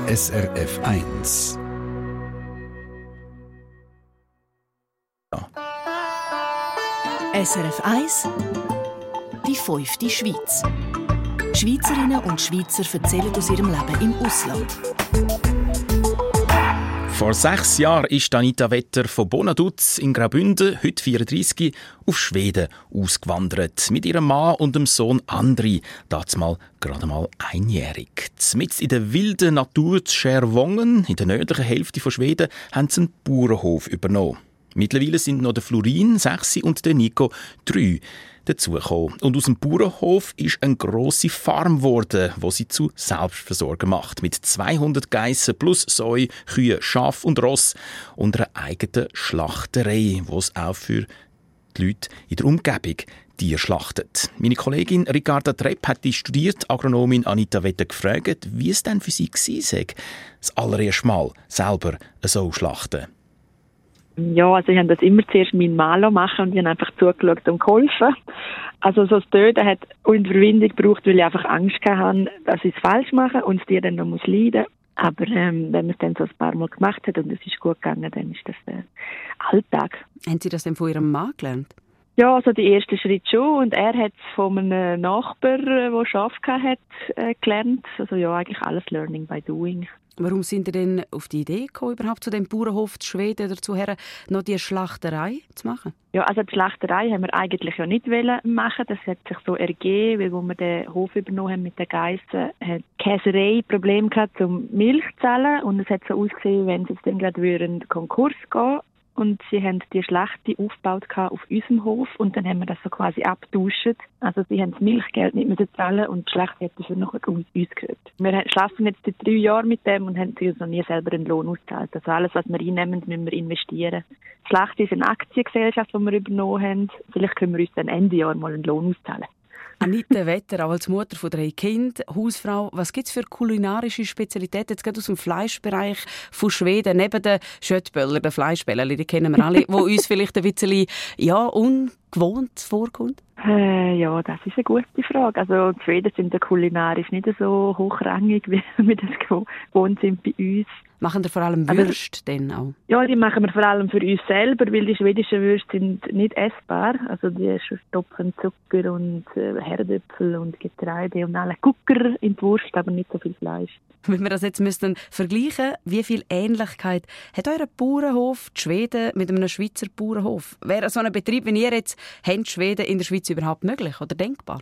SRF 1. SRF 1, die 5. Schweiz. Schweizerinnen und Schweizer erzählen aus ihrem Leben im Ausland. Vor 6 Jahren ist Anita Vetter von Bonaduz in Graubünden, heute 34, auf Schweden ausgewandert. Mit ihrem Mann und dem Sohn Andri, dazumal gerade mal 1-jährig. Mitten in der wilden Natur zu Skärvången, in der nördlichen Hälfte von Schweden, haben sie einen Bauernhof übernommen. Mittlerweile sind noch der Florin, 6, und der Nico, 3, dazugekommen. Und aus dem Bauernhof ist eine grosse Farm geworden, wo sie zu Selbstversorger macht. Mit 200 Geissen plus Säue, Kühe, Schaf und Ross und einer eigenen Schlachterei, wo es auch für die Leute in der Umgebung Tiere schlachtet. Meine Kollegin Ricarda Trepp hat die studierte Agronomin Anita Vetter gefragt, wie es denn für sie gewesen sei, das allererste Mal selber so schlachten. Ja, also ich habe das immer zuerst meinen Mann machen und ich habe einfach zugeschaut und geholfen. Also so das Töten hat Überwindung gebraucht, weil ich einfach Angst hatte, dass ich es falsch mache und das Tier dann noch leiden muss. Aber wenn man es dann so ein paar Mal gemacht hat und es ist gut gegangen, dann ist das Alltag. Haben Sie das denn von Ihrem Mann gelernt? Ja, also die ersten Schritte schon. Und er hat es von einem Nachbarn, der Schaf hatte, gelernt. Also ja, eigentlich alles Learning by Doing. Warum sind Sie denn auf die Idee gekommen, überhaupt zu dem Bauernhof zu Schweden dazu her, noch die Schlachterei zu machen? Ja, also die Schlachterei haben wir eigentlich ja nicht machen. Das hat sich so ergeben, weil als wir den Hof übernommen haben mit den Geissen, hat die Käserei Probleme gehabt, um Milch zu zahlen. Und es hat so ausgesehen, wenn sie jetzt dann gerade in Konkurs gehen. Und sie haben die Schlachte aufgebaut auf unserem Hof und dann haben wir das so quasi abgetauscht. Also sie haben das Milchgeld nicht mehr zahlen und die Schlachte hat dafür noch uns gehört. Wir schlafen jetzt seit 3 Jahren mit dem und haben uns noch nie selber einen Lohn ausgezahlt. Also alles, was wir einnehmen, müssen wir investieren. Die Schlachte ist eine Aktiengesellschaft, die wir übernommen haben. Vielleicht können wir uns dann Ende Jahr mal einen Lohn auszahlen. Anita Vetter, auch als Mutter von 3 Kindern, Hausfrau, was gibt es für kulinarische Spezialitäten jetzt gerade aus dem Fleischbereich von Schweden, neben den Schöttböller, den Fleischbällchen, die kennen wir alle, wo uns vielleicht ein bisschen ungewohnt vorkommt? Ja, das ist eine gute Frage. Also die Schweden sind ja kulinarisch nicht so hochrangig, wie wir das gewohnt sind bei uns. Machen wir vor allem Würste denn auch? Ja, die machen wir vor allem für uns selber, weil die schwedischen Würste sind nicht essbar. Also die stopfen Zucker und Herdöpfel und Getreide und alle Gucker in die Wurst, aber nicht so viel Fleisch. Wenn wir das jetzt vergleichen, wie viel Ähnlichkeit hat euer Bauernhof, die Schweden, mit einem Schweizer Bauernhof? Wäre so ein Betrieb, wie ihr jetzt habt, Schweden in der Schweiz überhaupt möglich oder denkbar?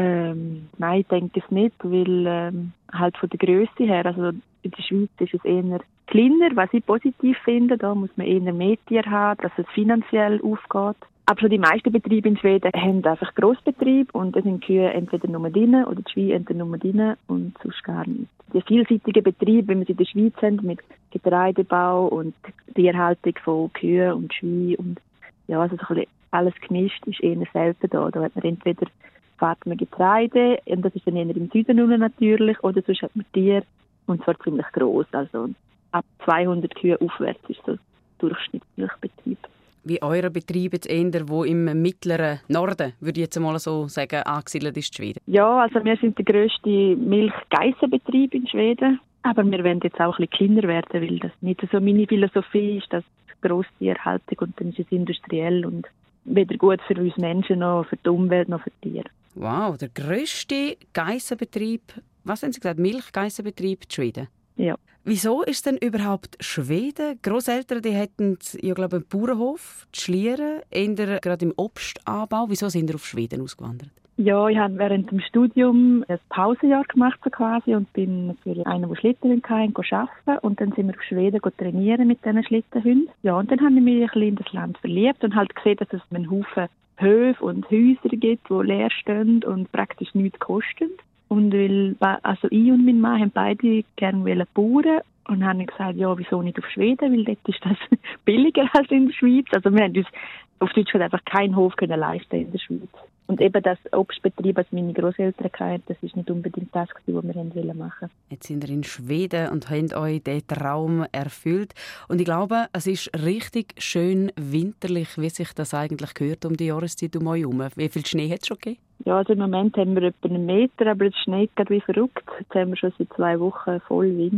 Nein, ich denke es nicht, weil halt von der Grösse her, also in der Schweiz ist es eher kleiner, was ich positiv finde. Da muss man eher mehr Tiere haben, dass es finanziell aufgeht. Aber schon die meisten Betriebe in Schweden haben einfach Grossbetrieb und da sind die Kühe entweder nur drin oder die Schweine entweder nur drin und sonst gar nicht. Die vielseitigen Betriebe, wie wir sie in der Schweiz haben, mit Getreidebau und Tierhaltung von Kühen und Schweinen und ja, also so ein bisschen alles gemischt ist eher selten da. Da hat man entweder fährt man Getreide, und das ist dann eher im Süden unten natürlich, oder sonst hat man Tiere, und zwar ziemlich gross. Also ab 200 Kühe aufwärts ist so Durchschnittsmilchbetrieb. Wie euer Betrieb jetzt eher, wo im mittleren Norden, würde ich jetzt mal so sagen, angesiedelt ist, Schweden? Ja, also wir sind der grösste Milchgeissenbetrieb in Schweden. Aber wir wollen jetzt auch ein bisschen kleiner werden, weil das nicht so meine Philosophie ist, dass Grosstierhaltung und dann ist es industriell und weder gut für uns Menschen, noch für die Umwelt, noch für die Tiere. Wow, der grösste Geissenbetrieb, was haben Sie gesagt, Milchgeissenbetrieb in Schweden? Ja. Wieso ist denn überhaupt Schweden? Grosseltern, die hätten, ich glaube, einen Bauernhof, die Schlieren, eher gerade im Obstanbau. Wieso sind Sie auf Schweden ausgewandert? Ja, ich habe während dem Studium ein Pausenjahr gemacht so quasi und bin für einen, der Schlittenhunde hatte, arbeiten. Und dann sind wir auf Schweden trainieren mit diesen Schlittenhunden. Ja, und dann habe ich mich ein bisschen in das Land verliebt und halt gesehen, dass es einen Haufen Höfe und Häuser gibt, die leer stehen und praktisch nichts kosten. Und also ich und mein Mann haben beide gerne bauen und haben gesagt, ja, wieso nicht auf Schweden, weil dort ist das billiger als in der Schweiz. Also wir haben uns auf Deutschland einfach keinen Hof können leisten in der Schweiz. Und eben das Obstbetrieb, was meine Großeltern hatten, das ist nicht unbedingt das, was wir machen wollten. Jetzt sind ihr in Schweden und habt euch diesen Traum erfüllt. Und ich glaube, es ist richtig schön winterlich, wie sich das eigentlich gehört um die Jahreszeit um euch herum. Wie viel Schnee hat es schon gegeben? Ja, also im Moment haben wir etwa 1 Meter, aber es schneit gerade wie verrückt. Jetzt haben wir schon seit 2 Wochen voll Winter.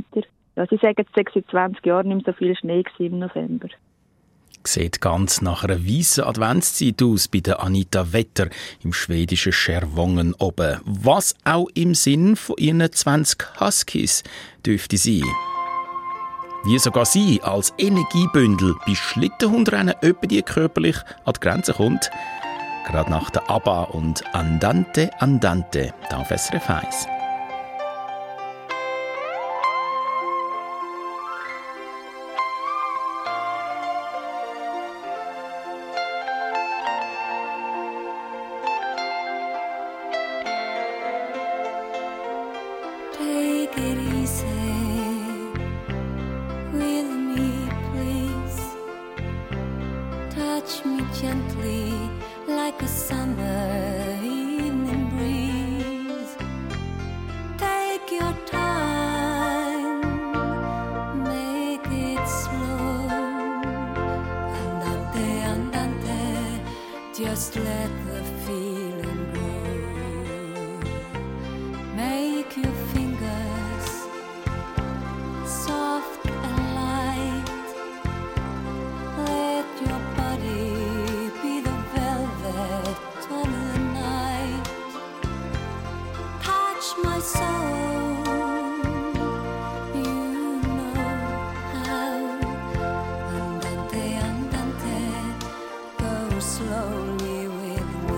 Ja, sie sagen, es sei seit 20 Jahren nicht mehr so viel Schnee im November. Sieht ganz nach einer weißen Adventszeit aus bei der Anita Wetter im schwedischen Schervången oben. Was auch im Sinn von ihren 20 Huskies dürfte sein. Wie sogar sie als Energiebündel bei Schlittenhundrennen öppe körperlich an die Grenze kommt. Gerade nach der ABBA und Andante Andante da auf SRF 1. Just let the feeling grow. Make your fingers soft and light. Let your body be the velvet of the night. Touch my soul, you know how. Andante, andante, go slowly with me.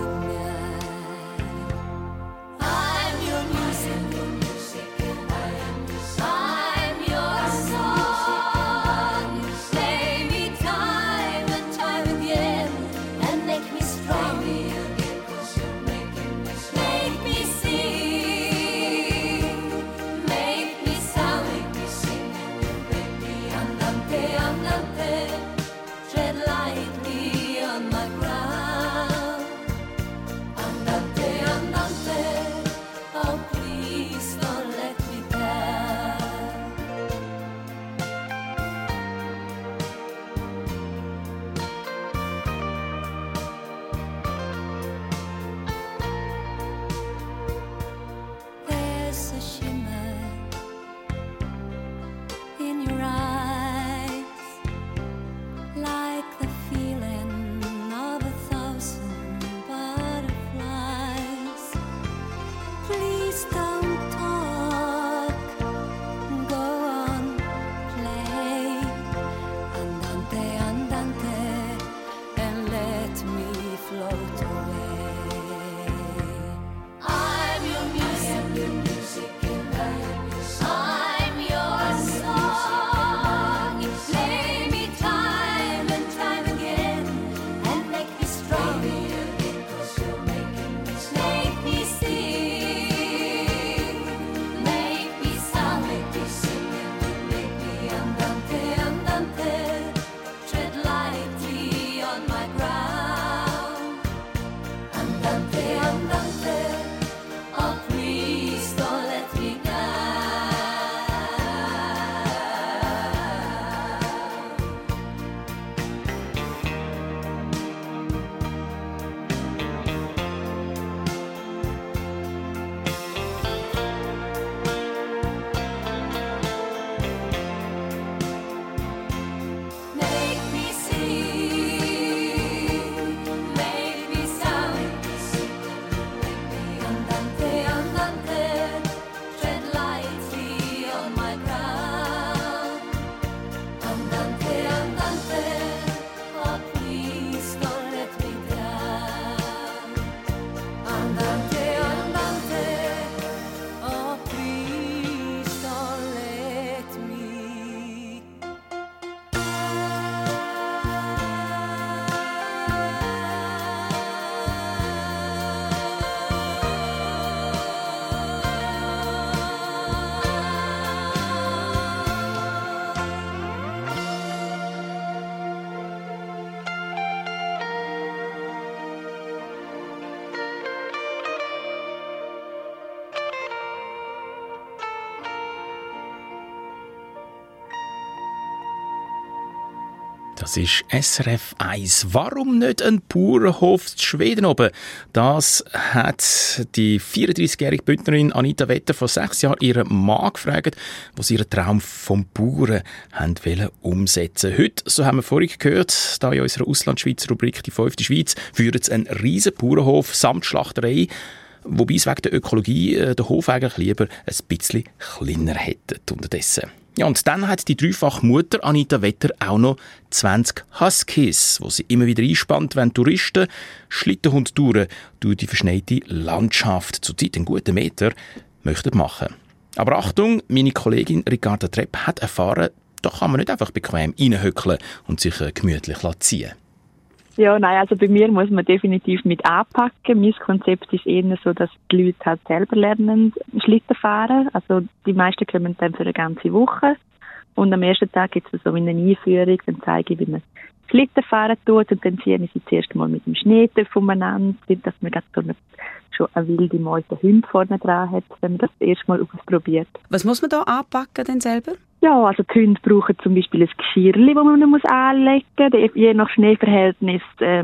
Das ist SRF 1. Warum nicht ein Bauernhof in Schweden oben? Das hat die 34-jährige Bündnerin Anita Wetter vor 6 Jahren ihren Mann gefragt, wo sie ihren Traum vom Bauern wollen umsetzen. Heute, so haben wir vorhin gehört, da in unserer Auslandschweizer-Rubrik «Die 5. Schweiz», führen sie einen riesen Bauernhof samt Schlachterei, wobei es wegen der Ökologie den Hof eigentlich lieber ein bisschen kleiner hätten unterdessen. Ja, und dann hat die dreifache Mutter Anita Wetter auch noch 20 Huskies, die sie immer wieder einspannt, wenn Touristen Schlittenhundtouren durch die verschneite Landschaft, zurzeit einen guten Meter, möchten machen. Aber Achtung, meine Kollegin Ricarda Trepp hat erfahren, da kann man nicht einfach bequem reinhöckeln und sich gemütlich ziehen. Ja, nein, also bei mir muss man definitiv mit anpacken. Mein Konzept ist eher so, dass die Leute halt selber lernen, Schlitten fahren. Also die meisten kommen dann für eine ganze Woche. Und am ersten Tag gibt es so eine Einführung, dann zeige ich, wie man Schlitten fahren tut. Und dann ziehen sie zuerst mal mit dem Schneetöpf umeinander, dass man so schon eine wilde Mäuse Hunde vorne dran hat, wenn man das erste Mal ausprobiert. Was muss man da anpacken denn selber? Ja, also die Hunde brauchen zum Beispiel ein Geschirrli, das man anlegen muss. Je nach Schneeverhältnis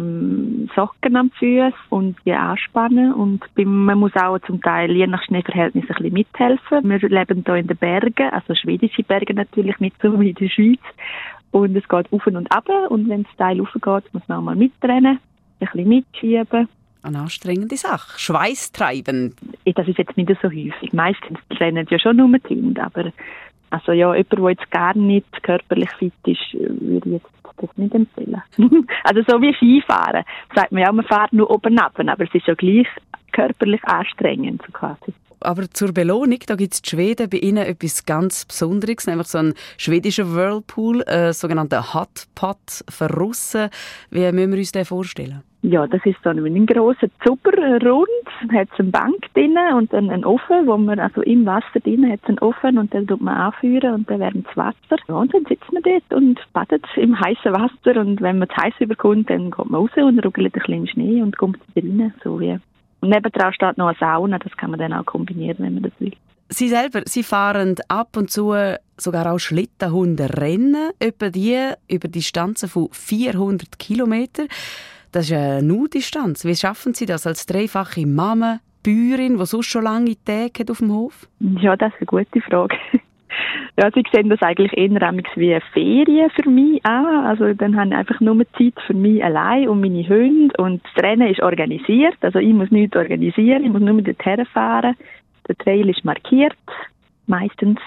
Socken am Fuß und die anspannen. Und man muss auch zum Teil je nach Schneeverhältnis ein bisschen mithelfen. Wir leben hier in den Bergen, also schwedische Berge natürlich, nicht so wie in der Schweiz. Und es geht auf und ab. Und wenn das Teil raufgeht, muss man auch mal mitrennen, ein bisschen mitschieben. Eine anstrengende Sache. Schweißtreibend. Das ist jetzt nicht so häufig. Meistens rennen ja schon nur die Hunde, aber also ja, jemand, der jetzt gar nicht körperlich fit ist, würde ich jetzt das nicht empfehlen. Also so wie Skifahren. Sagt man ja, man fährt nur oben ab, aber es ist ja gleich körperlich anstrengend. So quasi. Aber zur Belohnung, da gibt es in Schweden bei Ihnen etwas ganz Besonderes, nämlich so ein schwedischer Whirlpool, sogenannter Hotpot für Russen. Wie müssen wir uns den vorstellen? Ja, das ist so ein grosser Zuber, rund, hat eine Bank drin und dann einen Ofen, wo man, also im Wasser drin hat einen Ofen und dann tut man anführen und dann wärmt das Wasser. Ja, und dann sitzt man dort und badet im heißen Wasser und wenn man es heiß überkommt, dann kommt man raus und ruckelt ein bisschen im Schnee und kommt rein, so wie. Und nebendran steht noch eine Sauna, das kann man dann auch kombinieren, wenn man das will. Sie selber, Sie fahren ab und zu sogar auch Schlittenhunderennen, über Distanzen von 400 Kilometern. Das ist eine Nu-Distanz. Wie schaffen Sie das als dreifache Mama, Bäuerin, die sonst schon lange Tage hat auf dem Hof? Ja, das ist eine gute Frage. Ja, Sie sehen das eigentlich eher wie eine Ferien für mich an. Also dann habe ich einfach nur Zeit für mich allein und meine Hunde. Und das Rennen ist organisiert. Also ich muss nichts organisieren, ich muss nur dorthin fahren. Der Trail ist markiert, meistens.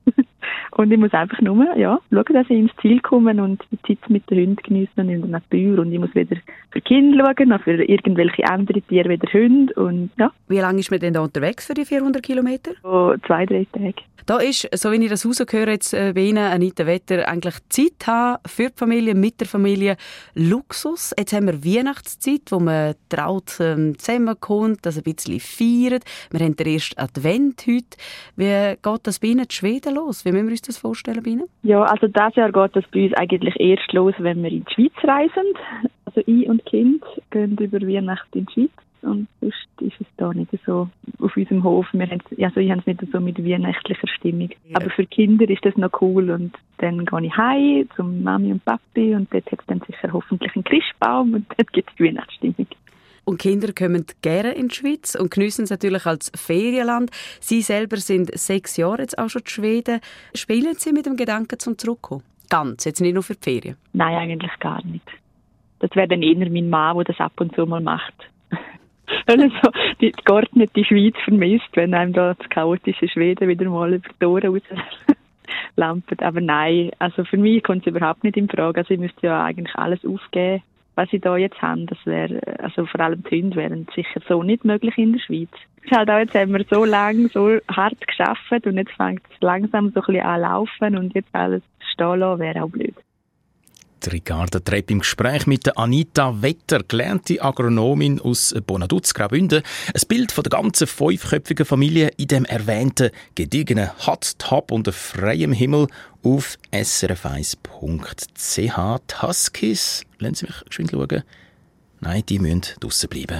Und ich muss einfach nur schauen, dass ich ins Ziel komme und die Zeit mit den Hunden geniessen und in der Natur. Und ich muss wieder für Kinder schauen, noch für irgendwelche andere Tiere wie der Hund. Und, ja. Wie lange ist man denn da unterwegs für die 400 Kilometer? So 2-3 Tage. Da ist, so wie ich das rausgehöre jetzt bei Ihnen, Anita Wetter, eigentlich Zeit haben für die Familie, mit der Familie. Luxus. Jetzt haben wir Weihnachtszeit, wo man traut zusammenkommt, das ein bisschen feiert. Wir haben den ersten Advent heute. Wie geht das bei Ihnen in Schweden los? Wie müssen wir uns das vorstellen bei Ihnen? Ja, also dieses Jahr geht das bei uns eigentlich erst los, wenn wir in die Schweiz reisen. Also ich und Kind gehen über Weihnachten in die Schweiz. Und sonst ist es da nicht so auf unserem Hof. Ich habe es nicht so mit weihnachtlicher Stimmung. Ja. Aber für Kinder ist das noch cool. Und dann gehe ich heim zum Mami und Papi und dort hat es dann sicher hoffentlich einen Christbaum und dort gibt es die Weihnachtsstimmung. Und Kinder kommen gerne in die Schweiz und geniessen es natürlich als Ferienland. Sie selber sind 6 Jahre jetzt auch schon in Schweden. Spielen Sie mit dem Gedanken zum Zurückkommen? Ganz, jetzt nicht nur für die Ferien? Nein, eigentlich gar nicht. Das wäre dann eher mein Mann, der das ab und zu mal macht. Also die geordnete Schweiz vermisst, wenn einem da das chaotische Schweden wieder mal über die Tore rauslampt. Aber nein, also für mich kommt es überhaupt nicht in Frage. Also ich müsste ja eigentlich alles aufgeben, was ich da jetzt habe. Das wäre, also vor allem die Hunde wären sicher so nicht möglich in der Schweiz. Es ist halt auch, jetzt haben wir so lange, so hart gearbeitet und jetzt fängt es langsam so ein bisschen an laufen und jetzt alles stehen lassen, wäre auch blöd. Ricarda Trepp im Gespräch mit der Anita Wetter, gelernte Agronomin aus Bonaduz, Graubünden. Ein Bild von der ganzen 5-köpfigen Familie in dem erwähnten gediegenen Hot-Top unter freiem Himmel auf srf1.ch. Die Huskies, lassen Sie mich geschwind schauen. Nein, die müssen draussen bleiben.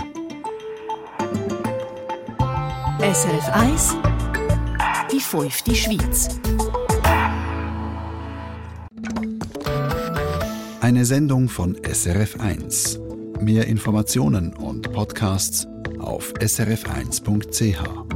SRF 1 Die 5. Schweiz. Eine Sendung von SRF1. Mehr Informationen und Podcasts auf srf1.ch.